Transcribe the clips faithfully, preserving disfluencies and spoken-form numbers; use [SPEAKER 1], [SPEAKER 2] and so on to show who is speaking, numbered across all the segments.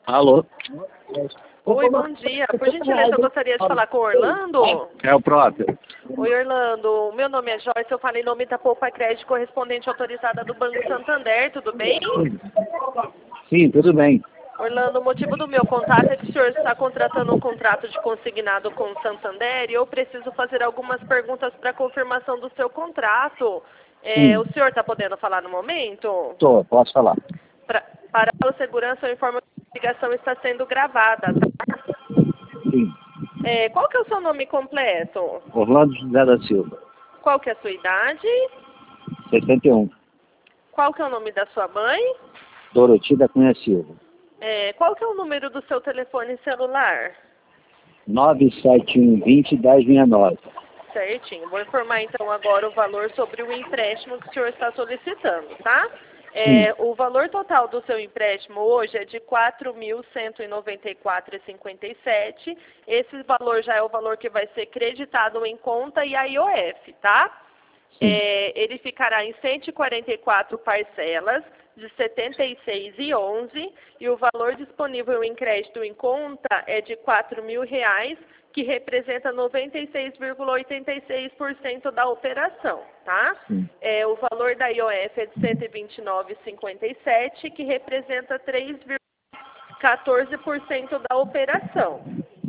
[SPEAKER 1] Alô?
[SPEAKER 2] Oi, bom dia. Por gentileza, eu gostaria de falar com o Orlando.
[SPEAKER 1] É o próprio.
[SPEAKER 2] Oi, Orlando. Meu nome é Joyce, eu falei em nome da Poupa Crédito, correspondente autorizada do Banco Santander, tudo bem?
[SPEAKER 1] Sim, tudo bem.
[SPEAKER 2] Orlando, o motivo do meu contato é que o senhor está contratando um contrato de consignado com o Santander e eu preciso fazer algumas perguntas para confirmação do seu contrato. É, o senhor está podendo falar no momento?
[SPEAKER 1] Estou, posso falar.
[SPEAKER 2] Pra, para a segurança, eu informo que a ligação está sendo gravada, tá?
[SPEAKER 1] Sim.
[SPEAKER 2] É, qual que é o seu nome completo?
[SPEAKER 1] Orlando José da Silva,
[SPEAKER 2] Qual que é a sua idade?
[SPEAKER 1] sessenta e um.
[SPEAKER 2] Qual que é o nome da sua mãe?
[SPEAKER 1] Doroti da Cunha Silva.
[SPEAKER 2] É, qual que é o número do seu telefone celular?
[SPEAKER 1] nove sete um dois zero, um zero seis nove.
[SPEAKER 2] Certinho. Vou informar então agora o valor sobre o empréstimo que o senhor está solicitando, tá? É, o valor total do seu empréstimo hoje é de quatro mil cento e noventa e quatro reais e cinquenta e sete centavos. Esse valor já é o valor que vai ser creditado em conta e a I O F, tá? É, ele ficará em cento e quarenta e quatro parcelas de setenta e seis reais e onze centavos e o valor disponível em crédito em conta é de quatro mil reais, que representa noventa e seis vírgula oitenta e seis por cento da operação, tá? É, o valor da I O F é de cento e vinte e nove reais e cinquenta e sete centavos, que representa três vírgula quatorze por cento da operação.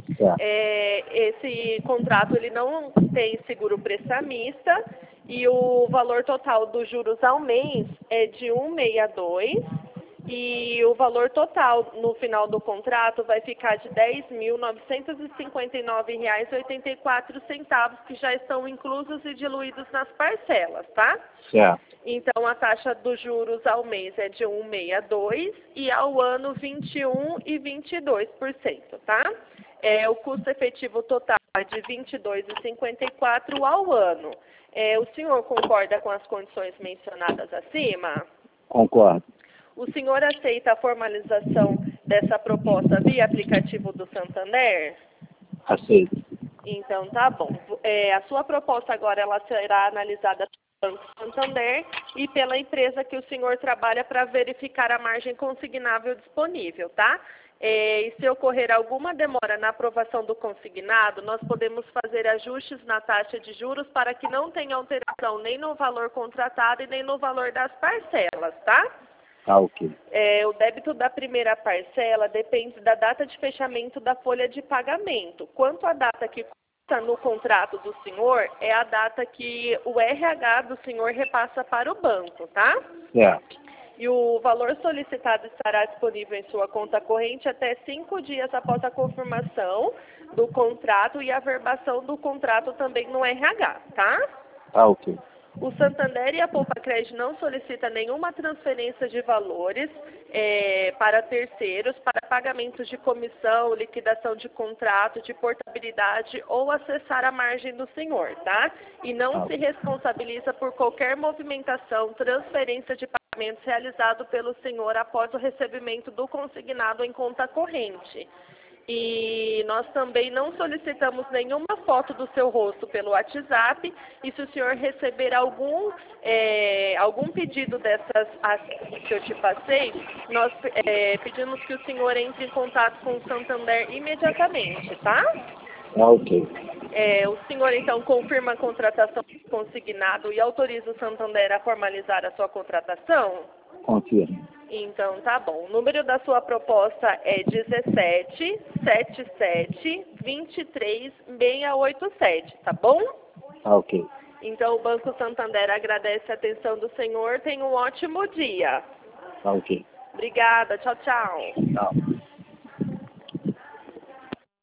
[SPEAKER 2] É, esse contrato ele não tem seguro prestamista e o valor total dos juros ao mês é de cento e sessenta e dois e o valor total no final do contrato vai ficar de dez mil novecentos e cinquenta e nove reais e oitenta e quatro centavos, que já estão inclusos e diluídos nas parcelas, tá?
[SPEAKER 1] Certo.
[SPEAKER 2] Então a taxa dos juros ao mês é de cento e sessenta e dois e ao ano vinte e um vírgula vinte e dois por cento, tá? É, o custo efetivo total é de vinte e dois vírgula cinquenta e quatro ao ano. É, o senhor concorda com as condições mencionadas acima?
[SPEAKER 1] Concordo.
[SPEAKER 2] O senhor aceita a formalização dessa proposta via aplicativo do Santander?
[SPEAKER 1] Aceito.
[SPEAKER 2] Então, tá bom. É, a sua proposta agora ela será analisada pelo Banco Santander e pela empresa que o senhor trabalha para verificar a margem consignável disponível, tá? É, e se ocorrer alguma demora na aprovação do consignado, nós podemos fazer ajustes na taxa de juros para que não tenha alteração nem no valor contratado e nem no valor das parcelas, tá?
[SPEAKER 1] Tá, ok.
[SPEAKER 2] É, o débito da primeira parcela depende da data de fechamento da folha de pagamento. Quanto à data que consta no contrato do senhor, é a data que o R H do senhor repassa para o banco, tá?
[SPEAKER 1] Certo.
[SPEAKER 2] E o valor solicitado estará disponível em sua conta corrente até cinco dias após a confirmação do contrato e a verbação do contrato também no R H, tá?
[SPEAKER 1] Tá, ok.
[SPEAKER 2] O Santander e a Poupa Crédito não solicitam nenhuma transferência de valores é, para terceiros, para pagamentos de comissão, liquidação de contrato, de portabilidade ou acessar a margem do senhor, tá? E não se responsabiliza por qualquer movimentação, transferência de pagamentos realizado pelo senhor após o recebimento do consignado em conta corrente. E nós também não solicitamos nenhuma foto do seu rosto pelo WhatsApp. E se o senhor receber algum, é, algum pedido dessas que eu te passei, nós é, pedimos que o senhor entre em contato com o Santander imediatamente, tá?
[SPEAKER 1] Tá, ok.
[SPEAKER 2] É, o senhor, então, confirma a contratação consignado e autoriza o Santander a formalizar a sua contratação?
[SPEAKER 1] Confirmo.
[SPEAKER 2] Então, tá bom. O número da sua proposta é dezessete, setenta e sete, vinte e três, seiscentos e oitenta e sete, tá bom?
[SPEAKER 1] Tá, ok.
[SPEAKER 2] Então, o Banco Santander agradece a atenção do senhor. Tenha um ótimo dia.
[SPEAKER 1] Tá, ok.
[SPEAKER 2] Obrigada. Tchau, tchau.
[SPEAKER 1] Tchau.